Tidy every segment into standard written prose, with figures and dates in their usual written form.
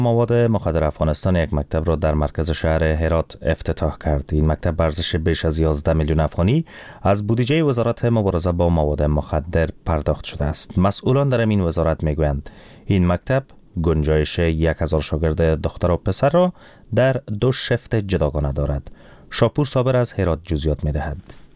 مواد مخدر افغانستان یک مکتب را در مرکز شهر هرات افتتاح کرد. این مکتب به ارزش بیش از 11 میلیون افغانی از بودجه وزارت مبارزه با مواد مخدر پرداخت شده است. مسئولان در این وزارت میگویند این مکتب گنجایش 1000 شاگرد دختر و پسر را در 2 شفت جداگانه دارد. شاپور صابر از هرات جزئیات میدهد.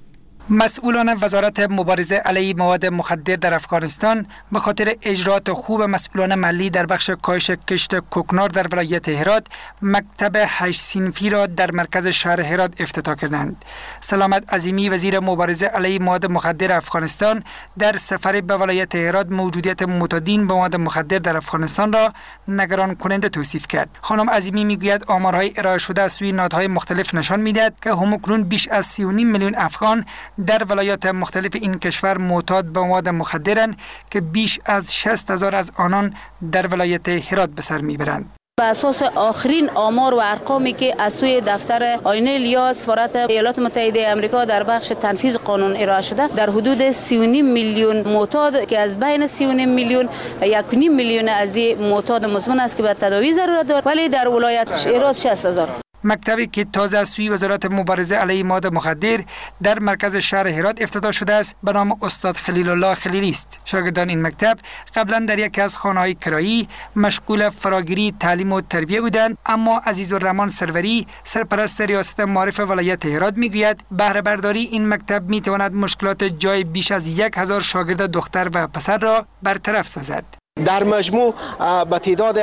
مسئولان وزارت مبارزه علیه مواد مخدر در افغانستان به خاطر اجرات خوب مسئولان محلی در بخش کاهش کشت کوکنار در ولایت هرات مکتب 8 صنفی را در مرکز شهر هرات افتتاح کردند. سلامت عظیمی وزیر مبارزه علیه مواد مخدر افغانستان در سفر به ولایت هرات موجودیت معتادین به مواد مخدر در افغانستان را نگران کننده توصیف کرد. خانم عظیمی میگوید آمارهای ارائه شده از سوی نهادهای مختلف نشان میدهد که همکنون بیش از 3.5 میلیون افغان در ولایات مختلف این کشور معتاد به مواد مخدرند که بیش از 60,000 از آنان در ولایت هرات به سر میبرند. بر اساس آخرین آمار و ارقامی که از سوی دفتر آینه الیا سفارت ایالات متحده آمریکا در بخش تنفیذ قانون ارائه شده، در حدود 3.5 میلیون معتاد که از بین 3.5 میلیون 1.5 میلیون از معتاد مزمن است که به تداوی ضرورت دارد، ولی در ولایت هرات 60,000. مکتبی که تازه از سوی وزارت مبارزه علیه مواد مخدر در مرکز شهر هرات افتتاح شده است به نام استاد خلیل الله خلیلی است. شاگردان این مکتب قبلا در یکی از خانه‌های کرایی مشغول فراگیری تعلیم و تربیه بودند، اما عزیزالرحمن سروری سرپرست ریاست معارف ولایت هرات میگوید بهره برداری این مکتب میتواند مشکلات جای بیش از 1000 شاگرد دختر و پسر را برطرف سازد. در مجموع به تعداد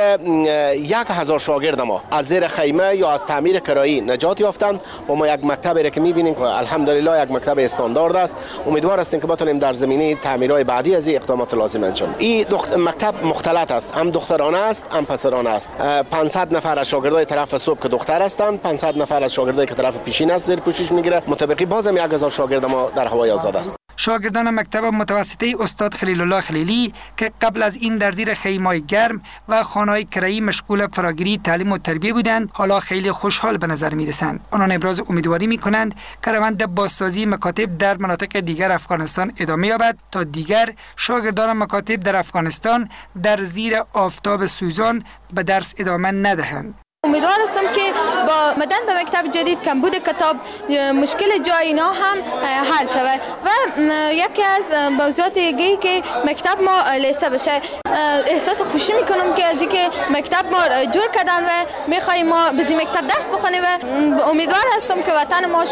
1000 شاگرد ما از زیر خیمه یا از تعمیر کرایی نجات یافتند و ما یک مکتبی را که می‌بینیم الحمدلله یک مکتب استاندارد است. امیدوار هستیم که بتونیم در زمینه تعمیرهای بعدی از این اقدامات لازم انجام. این مکتب مختلط است، هم دخترانه است هم پسرانه است. 500 نفر از شاگردای طرف صبح که دختر هستند، 500 نفر از شاگردایی که طرف پیشین است زیر پوشش میگیره. مطابقی بازم 1000 شاگرد ما در هوای آزاد است. شاگردان مکتب متوسطه استاد خلیل الله خلیلی که قبل از این در زیر خیمه‌های گرم و خانه‌های کرایی مشغول فراگیری تعلیم و تربیه بودند، حالا خیلی خوشحال به نظر می‌رسند. آنان ابراز امیدواری می‌کنند که روند بازسازی مکاتب در مناطق دیگر افغانستان ادامه یابد تا دیگر شاگردان مکاتب در افغانستان در زیر آفتاب سوزان به درس ادامه ندهند. امیدوار هستم که با آمدن به مکتب جدید کمبود کتاب مشکل جای اینا هم حل شود و یکی از موضوعات دیگه که مکتب ما لیسته بشه. احساس خوشی میکنم که از اینکه مکتب ما جور کردن و میخوایم ما به این مکتب درس بخونیم و امیدوار هستم که وطن ما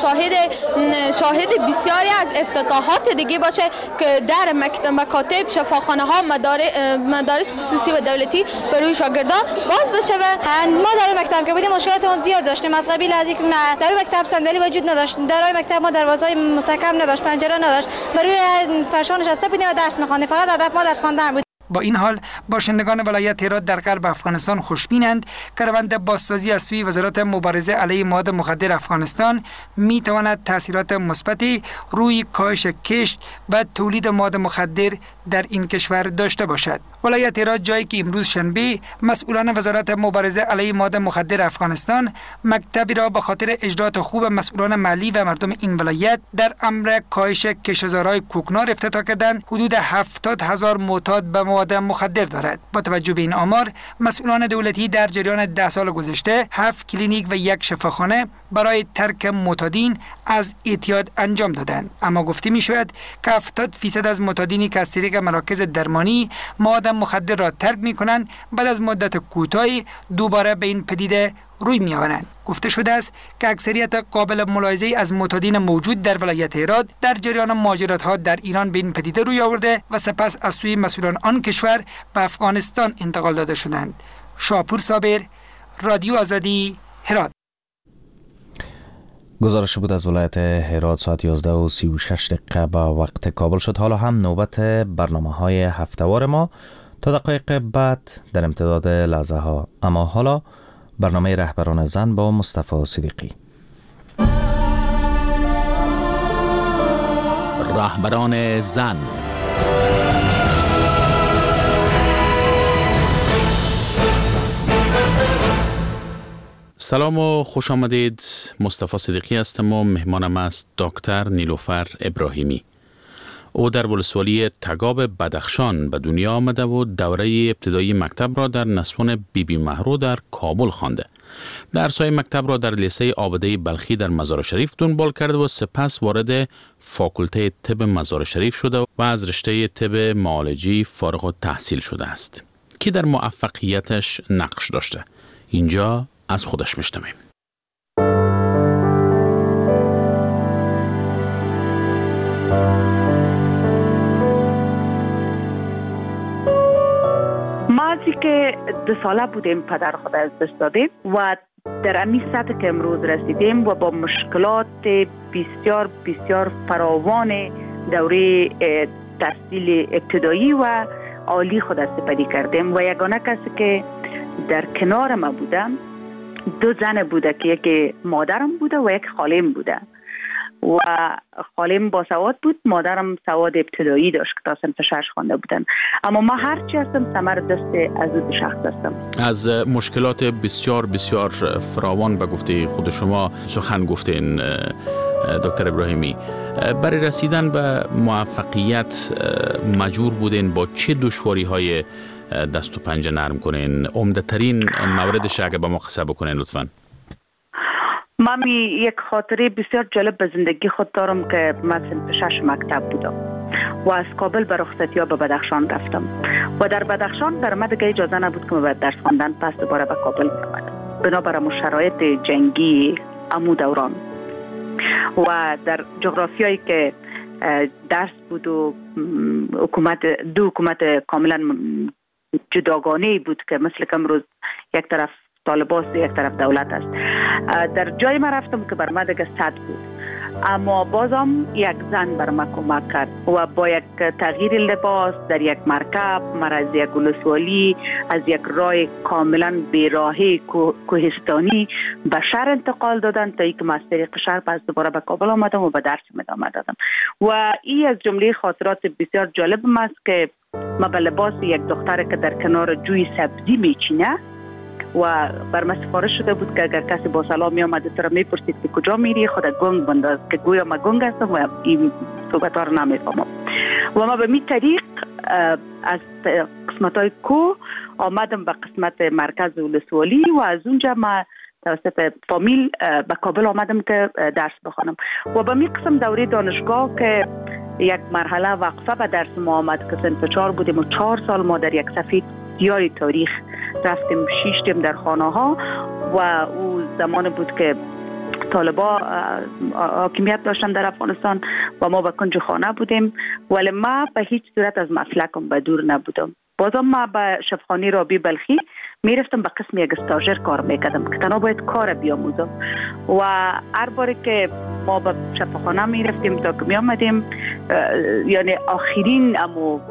شاهد بسیاری از افتتاحات دیگه باشه که در مکاتب، شفاخانه ها، مدارس خصوصی و دولتی برای شاگردان باز بشه. و ما در مکتب که بودیم مشکلات اون زیاد داشتیم، از قبیل از اینکه در مکتب صندلی وجود نداشت، درای مکتب ما دروازه‌های مستحکم نداشت، پنجره نداشت، برای فرشان نشسته بودیم و درس می‌خواندیم، فقط هدف ما درس خواندن بود. با این حال باشندگان ولایت هرات در غرب افغانستان خوشبینند که روند بازسازی از سوی وزارت مبارزه علیه مواد مخدر افغانستان می تواند تاثیرات مثبتی روی کاهش کشت و تولید مواد مخدر در این کشور داشته باشد. ولایت هرات جایی که امروز شنبه مسئولان وزارت مبارزه علیه مواد مخدر افغانستان مکتبی را به خاطر اجرات خوب مسئولان محلی و مردم این ولایت در امر کاهش کشتزارهای کوکنار افتتاح کردند، حدود 70,000 معتاد به مواد مخدر دارد. با توجه به این آمار، مسئولان دولتی در جریان 10 سال گذشته 7 کلینیک و 1 شفاخانه برای ترک معتادین از اعتیاد انجام دادند. اما گفته می شود که 70% از معتادینی که از طریق مراکز درمانی مواد مخدر را ترک می کنند بعد از مدت کوتاهی دوباره به این پدیده روی می آورند. گفته شده است که اکثریت قابل ملاحظه از معتادین موجود در ولایت هرات در جریان مهاجرت‌ها در ایران به این پدیده روی آورده و سپس از سوی مسئولان آن کشور به افغانستان انتقال داده شدند. شاپور صابر، رادیو آزادی، هرات. گزارش بود از ولایت هرات. ساعت 11:36 به وقت کابل شد. حالا هم نوبت برنامه‌های هفته‌وار ما تا دقایق بعد در امتداد لحظه ها. اما حالا برنامه رهبران زن با مصطفی صدیقی. رهبران زن. سلام و خوش آمدید. مصطفی صدیقی هستم و مهمانم است دکتر نیلوفر ابراهیمی. او در ولسوالی تگاب بدخشان به دنیا آمده و دوره ابتدایی مکتب را در نسوان بیبی مهرو در کابل خوانده. درس‌های مکتب را در لیسه عابده بلخی در مزار شریف دنبال کرده و سپس وارد فاکولته طب مزار شریف شده و از رشته طب معالجی فارغ التحصیل شده است که در موفقیتش نقش داشته. اینجا از خودش میشنویم. مازی که 2 ساله بودیم پدر خود از دست دادیم و در امی سطح که امروز رسیدیم و با مشکلات بسیار بسیار فراوان دوره تحصیل ابتدایی و عالی خود سپری کردیم و یگانه کسی که در کنار ما بوده 2 زن بوده که یکی مادرم بوده و یک خالم بوده و خالم با سواد بود، مادرم سواد ابتدایی داشت که تا صنف 6 خوانده بودن. اما ما هرچی هستم ثمر دست از دو شخص هستم. از مشکلات بسیار بسیار فراوان به گفته خود شما سخن گفتین دکتر ابراهیمی. برای رسیدن به موفقیت مجبور بودین با چه دشواری های دست و پنجه نرم کنین؟ عمده ترین موردش اگه با ما قصه بکنین لطفاً. من یک خاطره بسیار جالب به زندگی خود دارم که من صنف 6 مکتب بودم و از کابل به رخصتی‌ها به بدخشان رفتم و در بدخشان بر من دیگه اجازه نبود که من درس خواندن پس دوباره به کابل می‌آمدم بنابر شرایط جنگی امو دوران و در جغرافیایی که درس بود و دو حکومت کاملا جداگانه بود که مثل که امروز یک طرف طالباست یک طرف دولت است. در جای ما رفتم که بر من دیگه صد بود، اما بازم یک زن بر من کمک کرد و با یک تغییر لباس در یک مرکب مرا از یک ولسوالی از یک راه کاملا بیراهی کوهستانی به شهر انتقال دادن تا اینکه من از طریق شهر پس دوباره به کابل آمدم و به درس ادامه دادم و این از جمله خاطرات بسیار جالب است که ما به لباس یک دختر که در کنار جوی سبزی میچینه و بر من سفارش شده بود که اگر کسی با سلام می آمده سر می پرسید که کجا میری خود گنگ بنداز که گویا ما گنگ هستم و این صحبت ها رو نمیفهمم و ما به می طریق از قسمت های کو آمدم به قسمت مرکز ولسوالی و از اونجا ما توسط فامیل به کابل آمدم که درس بخوانم و به می قسم دوره دانشگاه که یک مرحله وقفه به درس ما آمد که صنف 4 بودیم و 4 سال ما در یک صفحه سیاه تاریخ رفتیم شیشتیم در خانه ها و او زمان بود که طالبا حاکمیت داشتن در افغانستان و ما به کنج خانه بودیم ولی ما به هیچ صورت از مسلکم به دور نبودم. بازم ما به شفاخانه رابی بلخی میرفتم به قسم یک استاژر کار میکردم که تنها باید کار بیاموزم و هر باری که ما به شفاخانه میرفتیم تا که میامدیم یعنی آخرین اما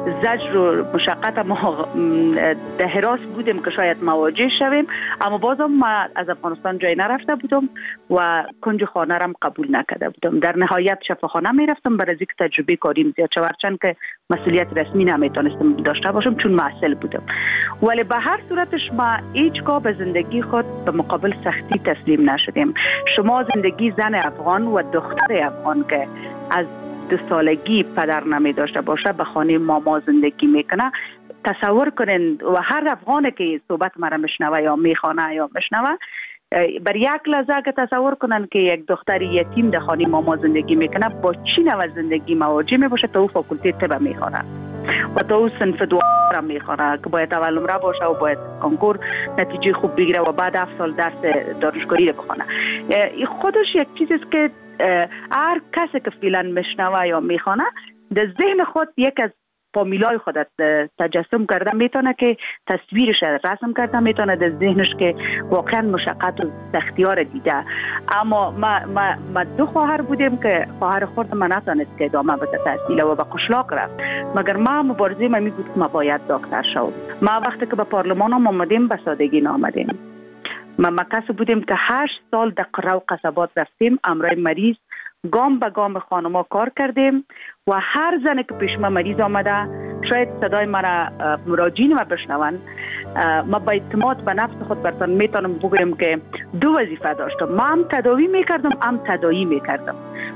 زجر و مشقت ما در حراس بودیم که شاید مواجه شویم، اما بازم ما از افغانستان جای نرفته بودم و کنج خانه رم قبول نکرده بودم. در نهایت شفاخانه میرفتم برای اینکه تجربه کاریم زیاد شد، هرچند که مسئولیت رسمی نمیتونستم داشته باشم چون معسل بودم. ولی به هر صورتش ما هیچگاه به زندگی خود به مقابل سختی تسلیم نشدیم. شما زندگی زن افغان و دختر افغان که از 2 سالگی پدر نمی داشته باشه به خانه ماما زندگی میکنه، تصور کنین و هر افغانی که صحبت مرا میشنوه یا میخوانه یا میشنوه بر یک لحظه که تصور کنن که یک دختر یتیم در خانه ماما زندگی میکنه با چی نوع زندگی مواجه میباشه تا او فاکولته طب میخوانه و تا او صنف 2 را میخوانه که باید اول نمره باشه و باید کنکور نتیجه خوب بگیره و بعد 7 سال درس دانشگاهی رو بخونه. این خودش یک چیزی است که هر کسی که فعلا میشنوه یا میخوانه در ذهن خود یک از فامیلای خودت تجسم کرده میتونه که تصویرش رسم کرده میتونه در ذهنش که واقعا مشقت و سختیار دیده. اما ما 2 خواهر بودیم که خواهر خورد ما نتونست که ادامه بده تحصیل و به قشلاق رفت، مگر ما مبارزه ما می بود که ما باید دکتر شوم. ما وقتی که به پارلمان آمدیم به سادگی نآمدیم. ما کسی بودیم که 8 سال در قره و قصبات رفتیم امرای مریض گام به گام خانما کار کردیم و هر زنی که پیش ما مریض آمده شاید صدای مرا مراجعین ما بشنون، ما با اعتماد به نفس خود برتان میتونم بگویم که 2 وظیفه داشتم. ما هم تداوی میکردم هم تداعی میکردم و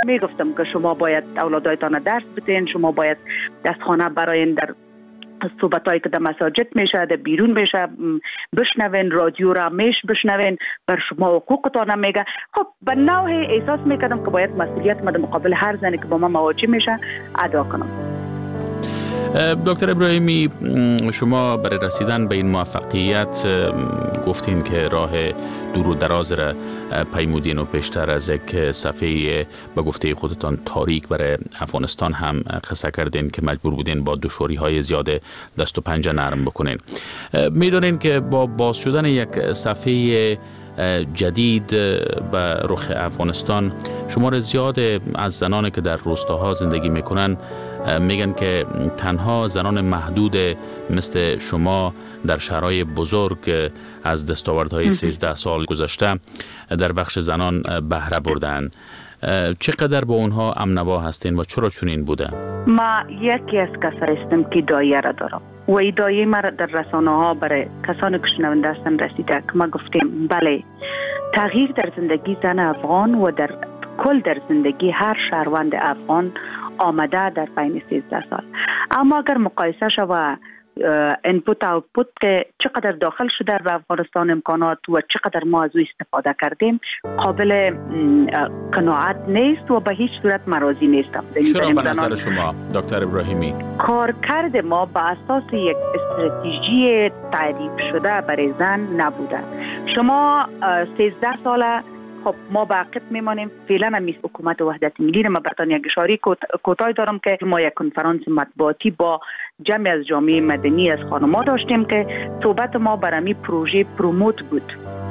میگفتم که شما باید اولادایتان درس بدین، شما باید دستخانه براین در صحبتایی که در مساجد میشه، در بیرون میشه بشنوین، رادیو را بشنوین، بر شما حقوقتان میگه. خب به نوعی احساس میکردم که باید مسئولیت من مقابل هر زنی که با من مواجه میشه ادا کنم. دکتر ابراهیمی، شما برای رسیدن به این موفقیت گفتین که راه دور و دراز را پیمودین و پیشتر از یک صفحه به گفته خودتان تاریک برای افغانستان هم قصه کردین که مجبور بودین با دشواری‌های زیاد دست و پنجه نرم بکنین. میدونین که با باز شدن یک صفحه جدید به رخ افغانستان، شمار زیاد از زنانی که در روستاها زندگی میکنن میگن که تنها زنان محدود مثل شما در شهرهای بزرگ از دستاوردهای 13 سال گذشته در بخش زنان بهره بردن. چقدر با اونها امنوا هستین و چرا چنین بوده؟ ما یکی از کسایی هستم که دایره را دارم و این دایره ما در رسانه ها برای کسانی که شنونده هستن رسیده که ما گفتیم بله، تغییر در زندگی زن افغان و در کل در زندگی هر شهروند افغان آمده در بین 13 سال. اما اگر مقایسه شود اینپوت آوتپوت که چقدر داخل شده در افغانستان امکانات و چقدر ما از او استفاده کردیم قابل قناعت نیست و به هیچ صورت راضی نیستم. چرا به نظر شما دکتر ابراهیمی؟ کارکرد ما به اساس یک استراتژی تعریف شده برای زن نبوده. شما 13 ساله خب ما به عقب میمانیم. فعلا هم حکومت وحدت ملی ما براتون یک اشاره کوتاه دارم که ما یک کنفرانس مطبوعاتی با جمعی از جامعه مدنی از خانم‌ها داشتیم که صحبت ما برای پروژه پروموت بود.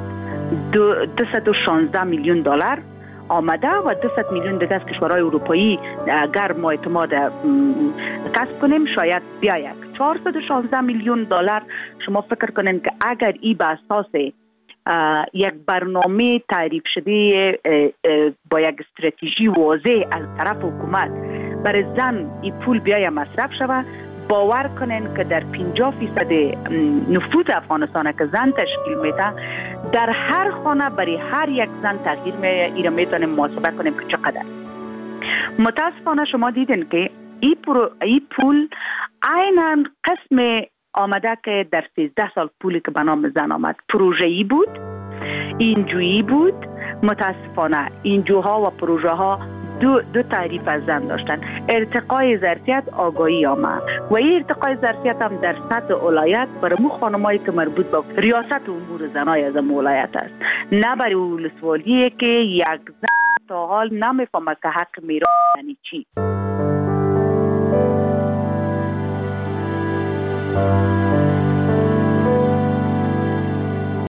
216 میلیون دلار آمده و 200 میلیون دیگه از کشورهای اروپایی اگر ما اعتماد کسب کنیم شاید بیاید 416 میلیون دلار. شما فکر کنین که اگر این به اساس یک برنامه تعریف شده با یک استراتژی واضح از طرف حکومت برای زن این پول بیاید مصرف شود، باور کنین که در 50% نفوذ افغانستان که زن تشکیل میده در هر خانه برای هر یک زن تغییر میره. میتونیم محاسبه کنیم که چقدر. متاسفانه شما دیدین که این پول عیناً قسم آمده که در 13 سال پولی که به نام زن آمد پروژه‌ای بود، اینجویی بود. متاسفانه اینجوها و پروژه ها دو تعریف از زن داشتن. ارتقای ظرفیت، آگاهی عامه و این ارتقای ظرفیت هم در سطح ولایت برای مو خانمایی که مربوط به ریاست امور زنای از ولایت است، نه برای ولسوالیه که یک زن تا حال نمیفهمه که حق میراث یعنی چی.